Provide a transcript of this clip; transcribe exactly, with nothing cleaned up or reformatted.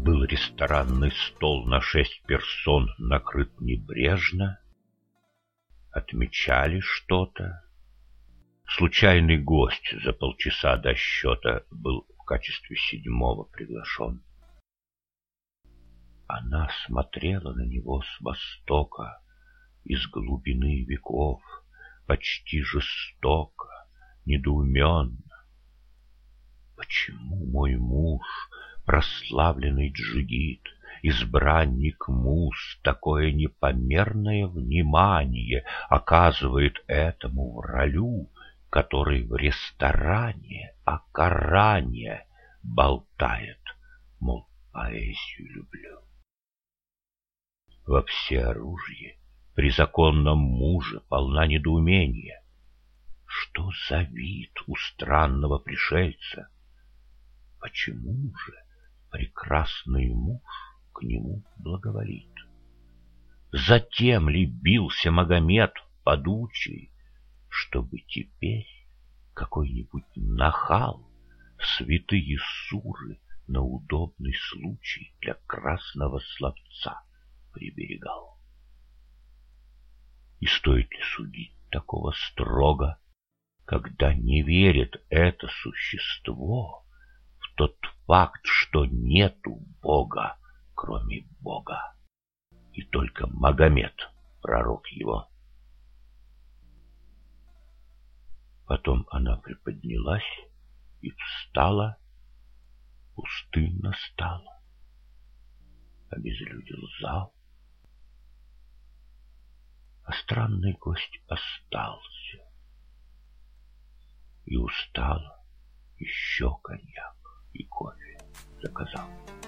Был ресторанный стол на шесть персон накрыт небрежно. Отмечали что-то. Случайный гость за полчаса до счета был в качестве седьмого приглашен. Она смотрела на него с востока, из глубины веков, почти жестоко, недоуменно. Почему мой муж, прославленный джигит, избранник муз, такое непомерное внимание оказывает этому вралю, который в ресторане о Коране болтает, мол, поэзию люблю? Во всеоружии при законном муже полна недоумения. Что за вид у странного пришельца? Почему же прекрасный муж к нему благоволит? Затем ли бился Магомед подучий, чтобы теперь какой-нибудь нахал святые суры на удобный случай для красного словца приберегал? И стоит ли судить такого строго, когда не верит это существо в тот факт, что нету Бога, кроме Бога, и только Магомед — пророк его? Потом она приподнялась и встала, пустынно стала, обезлюдил зал, а странный гость остался и устало еще коньяк и кофе заказал.